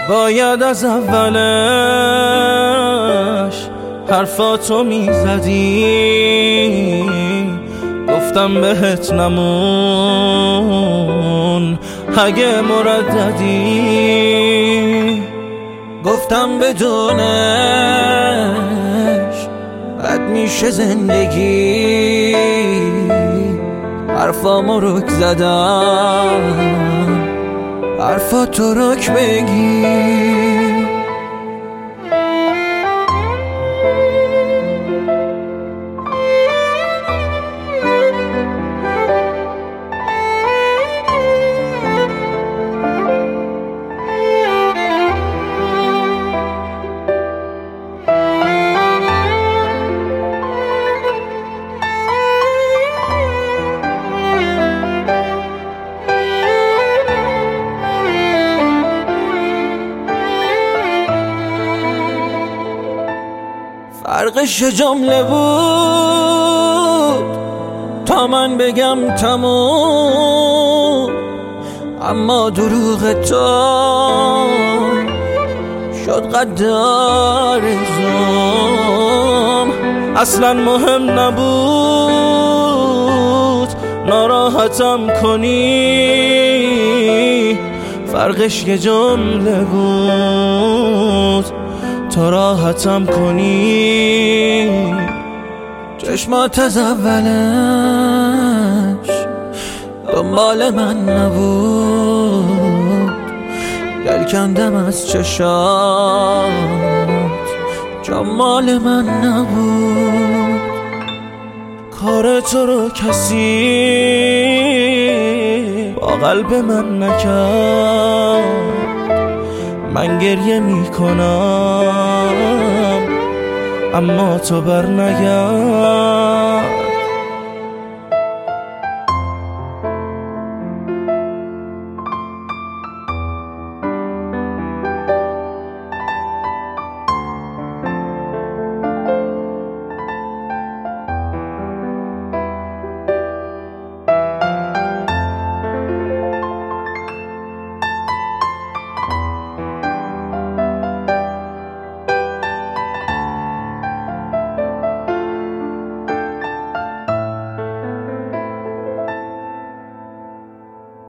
باید از اولش حرفاتو میزدی، گفتم بهت نمون اگه مرددی. گفتم بدونش بد میشه زندگی، حرفامو رک زدم حرفاتو رک بگی. فرقش جمله بود تا من بگم تموم، اما دروغ تو شد قدر زوم. اصلا مهم نبود ناراحتم کنی، فرقش یه جمله بود تا راحتم کنی. چشمات از اولش دنبال من نبود، دل کندم از چشات جمال من نبود. کار تو رو کسی با قلب من نکرد، من گریه میکنم اما تو بر نگرد.